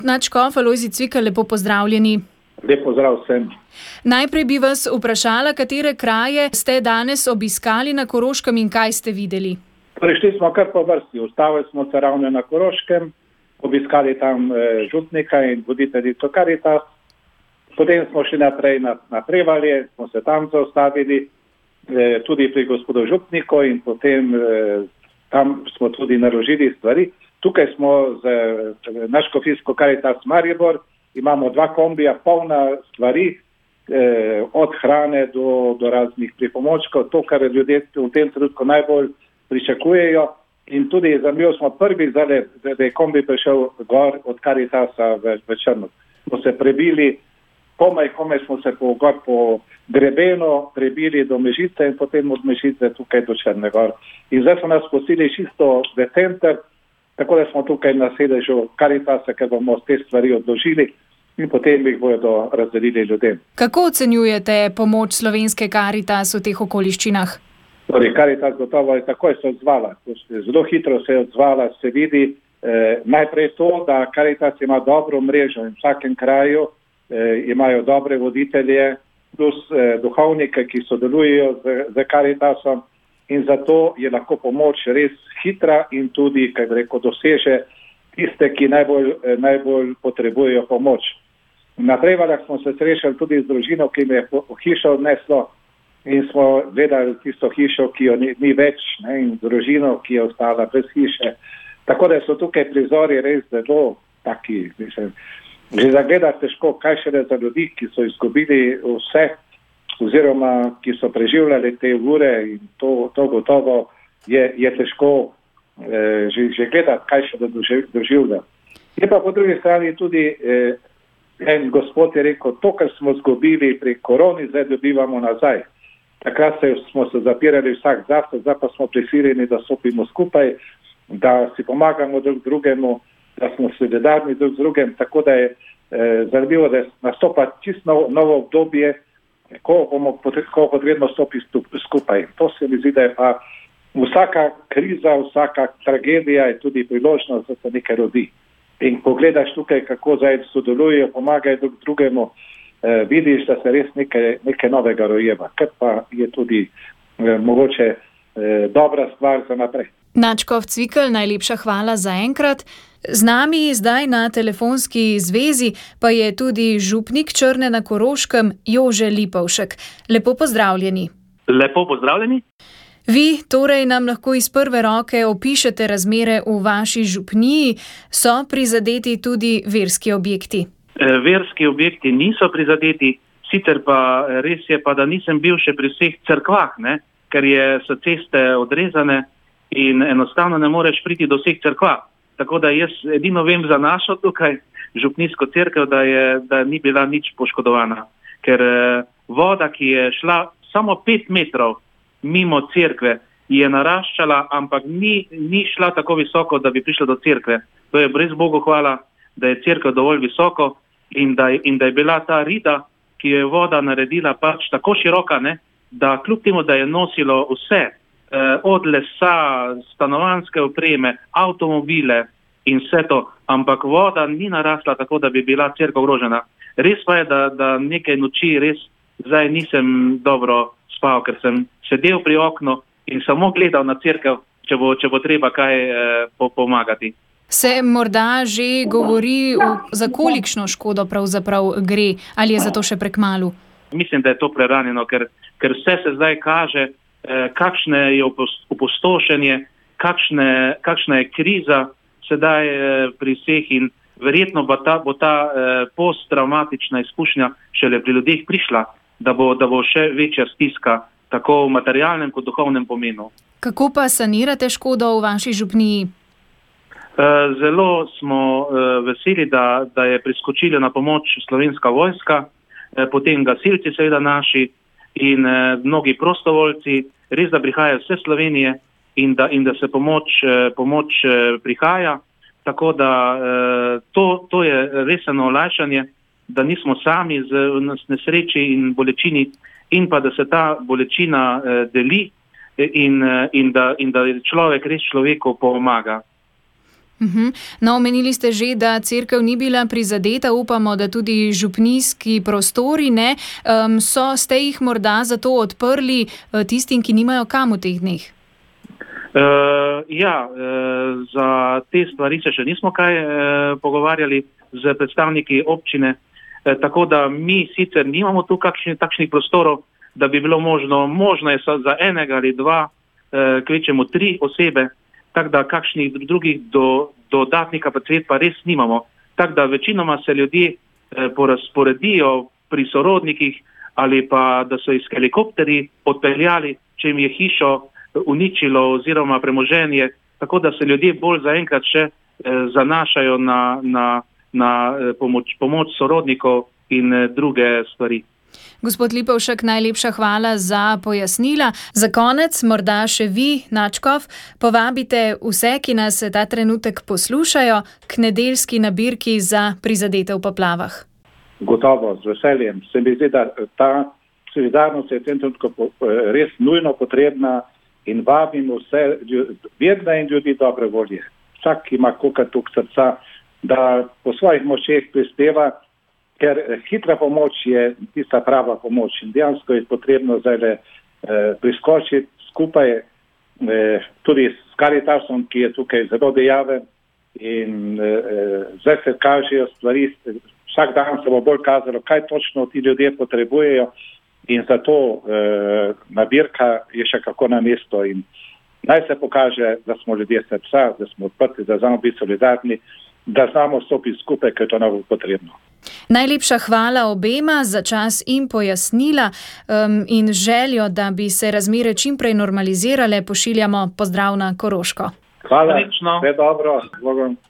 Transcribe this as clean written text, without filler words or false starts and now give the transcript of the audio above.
nadškof Alojzij Cvikl, lepo pozdravljeni. Lep pozdrav vsem. Najprej bi vas vprašala, katere kraje ste danes obiskali na Koroškem in kaj ste videli? Prišli smo kar po vrsti, ustavili smo se ravno na Koroškem, obiskali tam župnika in voditeljico Karitas, potem smo šli naprej na Prevalje, smo se tam zaustavili, tudi pri gospodu župniku in potem tam smo tudi naložili stvari. Tukaj smo z nadškofijsko Karitas Maribor, imamo 2 kombija polna stvari, od hrane do raznih pripomočkov, to, kar ljudje v tem trenutku najbolj pričakujejo. In tudi zanimivo smo prvi, da je kombi prišel gor od Karitasa v Črnu. Smo se prebili, komaj smo se gor po grebenu prebili do Mežice in potem od Mežice tukaj do Črne Gor. In zdaj so nas pustili čisto v center, tako da smo tukaj na sedežu Karitasa, ker bomo te stvari odložili in potem jih bodo razdelili ljudem. Kako ocenjujete pomoč slovenske Karitas v teh okoliščinah? Torej, Karitas gotovo je takoj se odzvala. Zelo hitro se je odzvala, se vidi najprej to, da Karitas ima dobro mrežo in v vsakem kraju imajo dobre voditelje, plus duhovnike, ki sodelujejo z Karitasom in zato je lahko pomoč res hitra in tudi, kaj bi rekel, doseže tiste, ki najbolj potrebujejo pomoč. Na Prevaljah smo se srečali tudi z družino, ki me je hišo odneslo in smo gledali tisto hišo, ki jo ni več, ne, in družino, ki je ostala brez hiše. Tako da so tukaj prizori res zelo taki, mislim, že zagledati težko, kaj šele za ljudi, ki so izgubili vse, oziroma ki so preživljali te ure in to gotovo je težko že gledati, kaj še doživlja. Je pa po drugi strani tudi en gospod je rekel, to, kar smo izgubili pri koroni, zdaj dobivamo nazaj. Takrat smo se zapirali vsak zase, zdaj pa smo prisiljeni, da stopimo skupaj, da si pomagamo drug drugemu, da smo solidarni drug z drugim, tako da je zanimivo, da nastopa čisto novo obdobje, ko bomo potrebno stopiti skupaj. To se mi zdi, da je pa vsaka kriza, vsaka tragedija je tudi priložnost, da se nekaj rodi. In ko gledaš tukaj, kako zdaj sodelujejo, pomagajo drug drugemu, vidiš, da se res nekaj novega rojeva, kar pa je tudi mogoče dobra stvar za naprej. Nadškof Cvikl, najlepša hvala za enkrat. Z nami zdaj na telefonski zvezi pa je tudi župnik Črne na Koroškem Jože Lipovšek. Lepo pozdravljeni. Lepo pozdravljeni. Vi torej nam lahko iz prve roke opišete razmere v vaši župniji. So prizadeti tudi verski objekti? Verski objekti niso prizadeti, sicer pa res je pa, da nisem bil še pri vseh cerkvah, ne, ker so ceste odrezane in enostavno ne moreš priti do vseh cerkva. Tako da jaz edino vem za našo tukaj župnijsko cerkev, da ni bila nič poškodovana. Ker voda, ki je šla samo 5 metrov mimo cerkve, je naraščala, ampak ni šla tako visoko, da bi prišla do cerkve. To je brez Bogu hvala, da je cerkev dovolj visoko in da je bila ta rida, ki je voda naredila pač tako široka, ne, da kljub temu, da je nosilo vse, od lesa, stanovanjske opreme, avtomobile in vse to, ampak voda ni narasla tako, da bi bila cerkev ogrožena. Res pa je, da nekaj noči res zdaj nisem dobro spal, ker sem sedel pri oknu in samo gledal na cerkev, če bo treba kaj pomagati. Se morda že govori, za kolikšno škodo pravzaprav gre, ali je za to še prekmalu? Mislim, da je to preranjeno, ker vse se zdaj kaže, kakšne je opustošenje, kakšna je kriza sedaj pri vseh in verjetno bo ta posttraumatična izkušnja šele pri ljudeh prišla, da bo še večja stiska, tako v materialnem kot duhovnem pomenu. Kako pa sanirate škodo v vaši župniji? Zelo smo veseli, da je priskočila na pomoč Slovenska vojska, potem gasilci seveda naši in mnogi prostovoljci, res da prihajajo vse Slovenije in da se pomoč prihaja, tako da to je res eno olajšanje, da nismo sami v nesreči in bolečini in pa da se ta bolečina deli in da človek res človeku pomaga. No, omenili ste že, da cerkev ni bila prizadeta, upamo, da tudi župnijski prostori ne. Ste jih morda zato odprli tistim, ki nimajo kam v teh dneh? Za te stvari se še nismo kaj pogovarjali z predstavniki občine, tako da mi sicer nimamo tu takšnih prostorov, da bi bilo možno je za enega ali dva, kvečemo 3 osebe, tako da kakšnih drugih dodatnih kapacitet pa res nimamo. Tako da večinoma se ljudje porazporedijo pri sorodnikih ali pa da so iz helikopterji odpeljali, če jim je hišo uničilo oziroma premoženje, tako da se ljudje bolj zaenkrat še zanašajo na pomoč sorodnikov in druge stvari. Gospod Lipovšek, najlepša hvala za pojasnila. Za konec morda še vi, nadškof, povabite vse, ki nas ta trenutek poslušajo, k nedeljski nabirki za prizadete v poplavah. Gotovo, z veseljem. Se mi zdi, da ta solidarnost je v tem trenutku res nujno potrebna in vabimo vse vedne in ljudi dobre volje. Vsak ima kolikor toliko srca, da po svojih močeh prispeva, ker hitra pomoč je tista prava pomoč in dejansko je potrebno zdaj priskočiti skupaj tudi s Caritasom, ki je tukaj zelo dejaven in zdaj se kažejo stvari, vsak dan se bo bolj kazalo, kaj točno ti ljudje potrebujejo in zato nabirka je še kako na mesto in naj se pokaže, da smo ljudje srca, da smo odprti, da znamo biti solidarni, da znamo stopiti skupaj, ker je to najbolj potrebno. Najlepša hvala obema za čas in pojasnila in željo, da bi se razmere čim prej normalizirale, pošiljamo pozdrav na Koroško. Hvala, vse dobro.